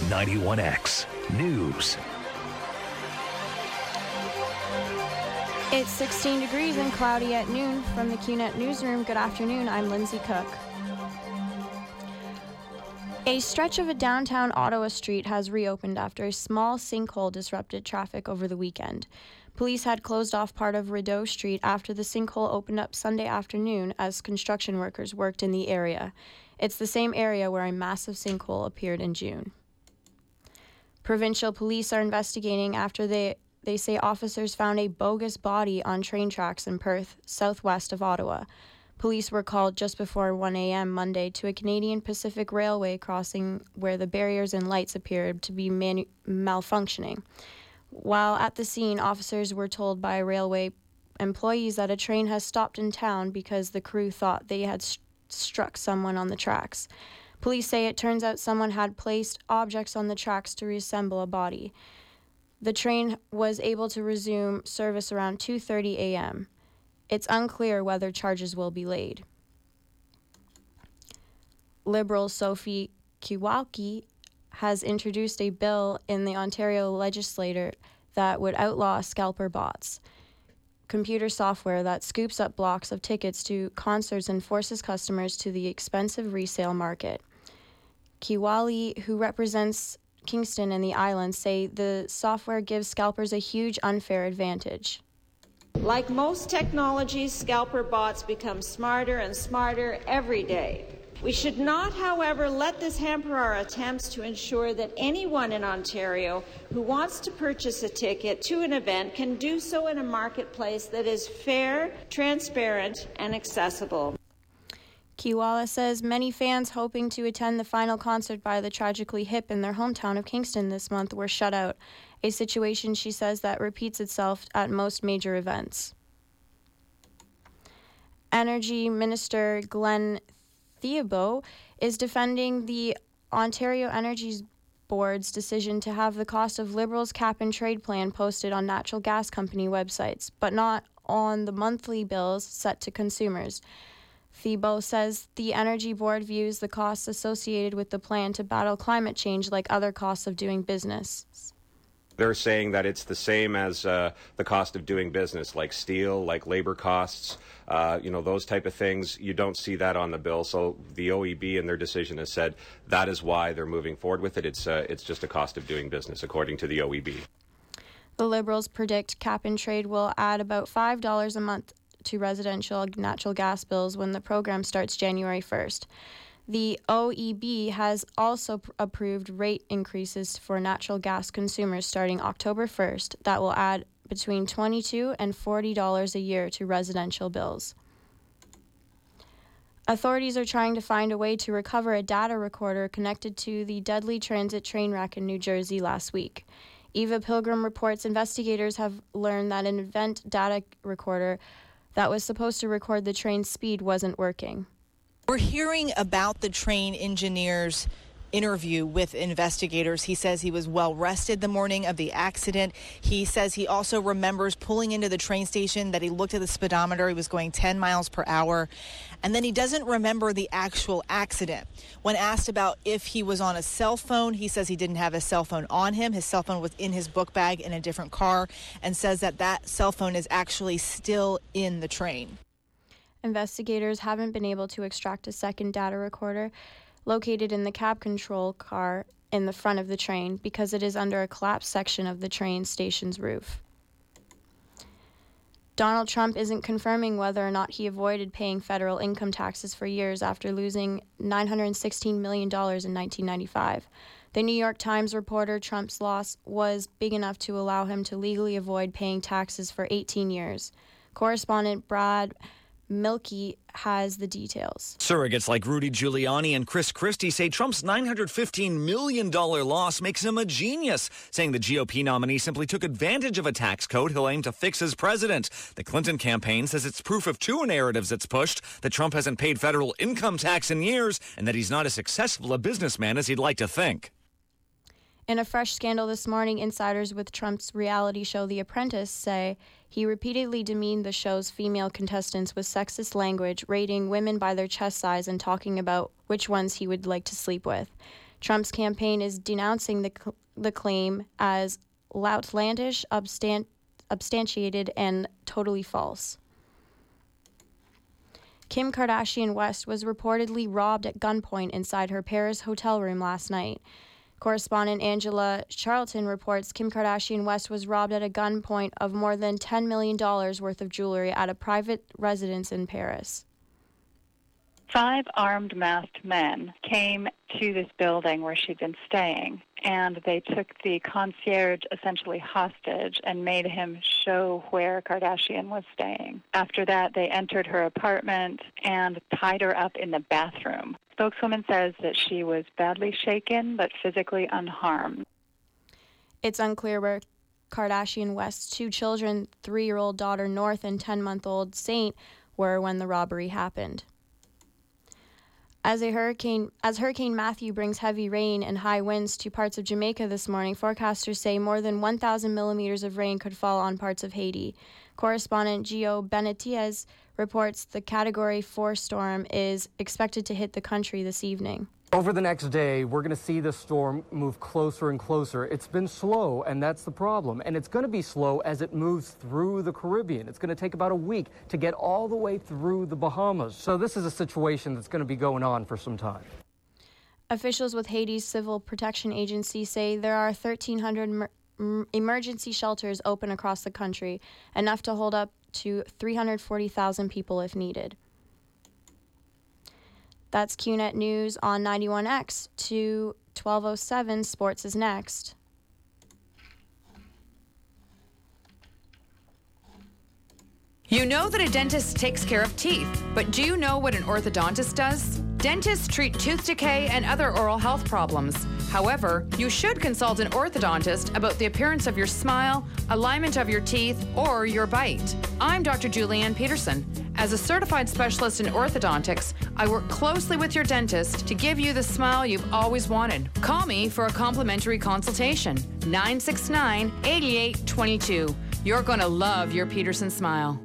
91X News. It's 16 degrees and cloudy at noon. From the QNet Newsroom, good afternoon, I'm Lindsay Cook. A stretch of a downtown Ottawa street has reopened after a small sinkhole disrupted traffic over the weekend. Police had closed off part of Rideau Street after the sinkhole opened up Sunday afternoon as construction workers worked in the area. It's the same area where a massive sinkhole appeared in June. Provincial police are investigating after they say officers found a bogus body on train tracks in Perth, southwest of Ottawa. Police were called just before 1 a.m. Monday to a Canadian Pacific Railway crossing where the barriers and lights appeared to be malfunctioning. While at the scene, officers were told by railway employees that a train has stopped in town because the crew thought they had struck someone on the tracks. Police say it turns out someone had placed objects on the tracks to reassemble a body. The train was able to resume service around 2:30 a.m. It's unclear whether charges will be laid. Liberal Sophie Kiwalki has introduced a bill in the Ontario legislature that would outlaw scalper bots, computer software that scoops up blocks of tickets to concerts and forces customers to the expensive resale market. Kiwali, who represents Kingston and the islands, say the software gives scalpers a huge unfair advantage. Like most technologies, scalper bots become smarter and smarter every day. We should not, however, let this hamper our attempts to ensure that anyone in Ontario who wants to purchase a ticket to an event can do so in a marketplace that is fair, transparent, and accessible. Kiwala says many fans hoping to attend the final concert by the Tragically Hip in their hometown of Kingston this month were shut out, a situation she says that repeats itself at most major events. Energy Minister Glenn Thibeault is defending the Ontario Energy Board's decision to have the cost of Liberals' cap-and-trade plan posted on natural gas company websites, but not on the monthly bills set to consumers. Thibeault says the Energy Board views the costs associated with the plan to battle climate change like other costs of doing business. They're saying that it's the same as the cost of doing business, like steel, like labor costs, those type of things. You don't see that on the bill. So the OEB in their decision has said that is why they're moving forward with it. It's just a cost of doing business, according to the OEB. The Liberals predict cap and trade will add about $5 a month to residential natural gas bills when the program starts January 1st. The OEB has also approved rate increases for natural gas consumers starting October 1st that will add between $22 and $40 a year to residential bills. Authorities are trying to find a way to recover a data recorder connected to the deadly transit train wreck in New Jersey last week. Eva Pilgrim reports investigators have learned that an event data recorder that was supposed to record the train's speed wasn't working. We're hearing about the train engineer's interview with investigators. He says he was well rested the morning of the accident. He says he also remembers pulling into the train station, that he looked at the speedometer. He was going 10 miles per hour. And then he doesn't remember the actual accident. When asked about if he was on a cell phone, he says he didn't have a cell phone on him. His cell phone was in his book bag in a different car, and says that cell phone is actually still in the train. Investigators haven't been able to extract a second data recorder located in the cab control car in the front of the train because it is under a collapsed section of the train station's roof. Donald Trump isn't confirming whether or not he avoided paying federal income taxes for years after losing $916 million in 1995. The New York Times reporter Trump's loss was big enough to allow him to legally avoid paying taxes for 18 years. Correspondent Brad Milkey has the details. Surrogates like Rudy Giuliani and Chris Christie say Trump's $915 million loss makes him a genius, saying the GOP nominee simply took advantage of a tax code he'll aim to fix as president. The Clinton campaign says it's proof of two narratives it's pushed, that Trump hasn't paid federal income tax in years and that he's not as successful a businessman as he'd like to think. In a fresh scandal this morning, insiders with Trump's reality show The Apprentice say he repeatedly demeaned the show's female contestants with sexist language, rating women by their chest size and talking about which ones he would like to sleep with. Trump's campaign is denouncing the claim as outlandish, substantiated, and totally false. Kim Kardashian West was reportedly robbed at gunpoint inside her Paris hotel room last night. Correspondent Angela Charlton reports Kim Kardashian West was robbed at a gunpoint of more than $10 million worth of jewelry at a private residence in Paris. 5 armed masked men came to this building where she'd been staying, and they took the concierge essentially hostage and made him show where Kardashian was staying. After that, they entered her apartment and tied her up in the bathroom. Spokeswoman says that she was badly shaken but physically unharmed. It's unclear where Kardashian West's 2 children, 3-year-old daughter North and 10-month-old Saint, were when the robbery happened. As Hurricane Matthew brings heavy rain and high winds to parts of Jamaica this morning, forecasters say more than 1,000 millimeters of rain could fall on parts of Haiti. Correspondent Gio Benitez reports the Category 4 storm is expected to hit the country this evening. Over the next day, we're going to see the storm move closer and closer. It's been slow, and that's the problem. And it's going to be slow as it moves through the Caribbean. It's going to take about a week to get all the way through the Bahamas. So this is a situation that's going to be going on for some time. Officials with Haiti's Civil Protection Agency say there are 1,300 emergency shelters open across the country, enough to hold up to 340,000 people if needed. That's QNet News on 91X. To 12:07, Sports is next. You know that a dentist takes care of teeth, but do you know what an orthodontist does? Dentists treat tooth decay and other oral health problems. However, you should consult an orthodontist about the appearance of your smile, alignment of your teeth, or your bite. I'm Dr. Julianne Peterson. As a certified specialist in orthodontics, I work closely with your dentist to give you the smile you've always wanted. Call me for a complimentary consultation. 969-8822. You're going to love your Peterson smile.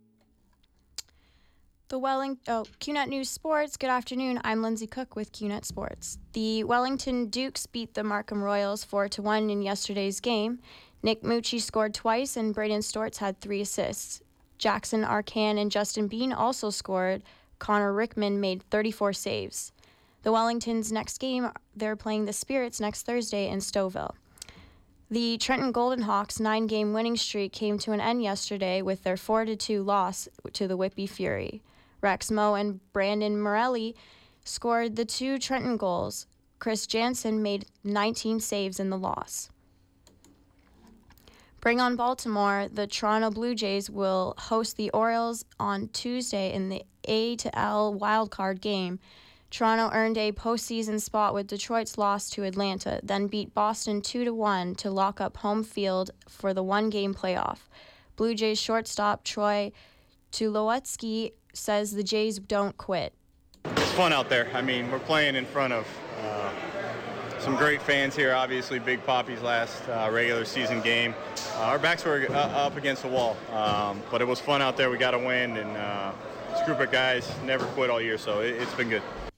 QNet News Sports. Good afternoon. I'm Lindsay Cook with QNet Sports. The Wellington Dukes beat the Markham Royals 4-1 in yesterday's game. Nick Mucci scored twice and Braden Stortz had 3 assists. Jackson Arcan and Justin Bean also scored. Connor Rickman made 34 saves. The Wellington's next game, they're playing the Spirits next Thursday in Stouffville. The Trenton Golden Hawks' 9-game winning streak came to an end yesterday with their 4-2 loss to the Whitby Fury. Rex Moe and Brandon Morelli scored the 2 Trenton goals. Chris Jansen made 19 saves in the loss. Bring on Baltimore. The Toronto Blue Jays will host the Orioles on Tuesday in the A-L wildcard game. Toronto earned a postseason spot with Detroit's loss to Atlanta, then beat Boston 2-1 to lock up home field for the 1-game playoff. Blue Jays shortstop Troy Tulowitzki says the Jays don't quit. It's fun out there. I mean, we're playing in front of some great fans here. Obviously, Big Poppy's last regular season game. Our backs were up against the wall, but it was fun out there. We got a win, and this group of guys never quit all year, so it's been good.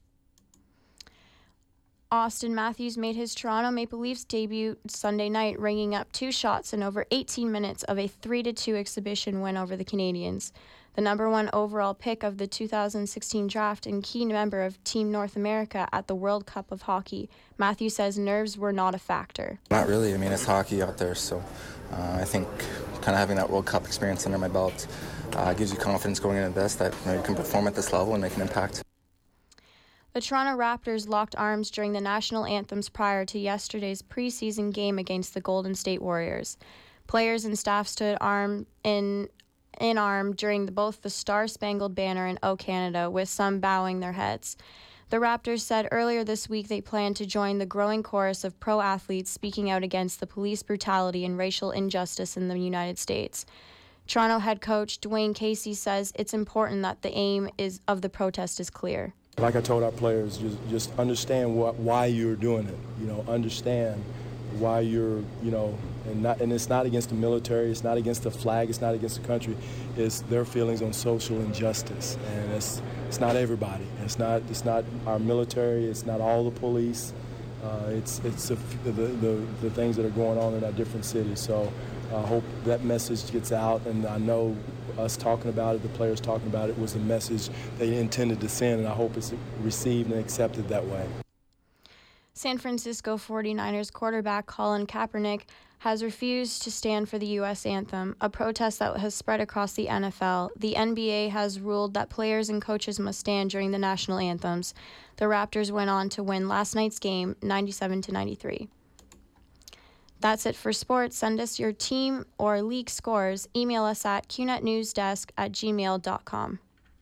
Austin Matthews made his Toronto Maple Leafs debut Sunday night, ringing up 2 shots in over 18 minutes of a 3-2 exhibition win over the Canadiens. The number 1 overall pick of the 2016 draft and key member of Team North America at the World Cup of Hockey, Matthews says nerves were not a factor. Not really. I mean, it's hockey out there, so I think kind of having that World Cup experience under my belt gives you confidence going into this that you can perform at this level and make an impact. The Toronto Raptors locked arms during the national anthems prior to yesterday's preseason game against the Golden State Warriors. Players and staff stood arm in arm during both the Star-Spangled Banner and O Canada, with some bowing their heads. The Raptors said earlier this week they plan to join the growing chorus of pro athletes speaking out against the police brutality and racial injustice in the United States. Toronto head coach Dwayne Casey says it's important that the aim of the protest is clear. Like I told our players, just understand why you're doing it. Understand why you're, and it's not against the military, it's not against the flag, it's not against the country. It's their feelings on social injustice, and it's not everybody. It's not our military. It's not all the police. It's the things that are going on in our different cities. So I hope that message gets out, and I know us talking about it, the players talking about it, was a message they intended to send, and I hope it's received and accepted that way. San Francisco 49ers quarterback Colin Kaepernick has refused to stand for the U.S. anthem, a protest that has spread across the NFL. The NBA has ruled that players and coaches must stand during the national anthems. The Raptors went on to win last night's game 97-93. That's it for sports. Send us your team or league scores. Email us at qnetnewsdesk@gmail.com.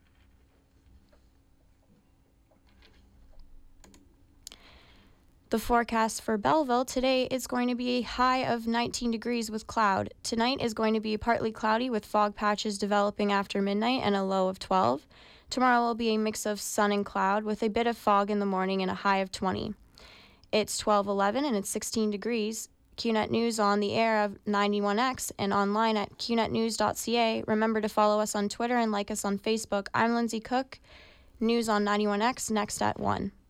The forecast for Belleville today is going to be a high of 19 degrees with cloud. Tonight is going to be partly cloudy with fog patches developing after midnight and a low of 12. Tomorrow will be a mix of sun and cloud with a bit of fog in the morning and a high of 20. It's 12:11 and it's 16 degrees. QNet News on the air of 91X and online at qnetnews.ca. Remember to follow us on Twitter and like us on Facebook. I'm Lindsay Cook. News on 91X next at 1.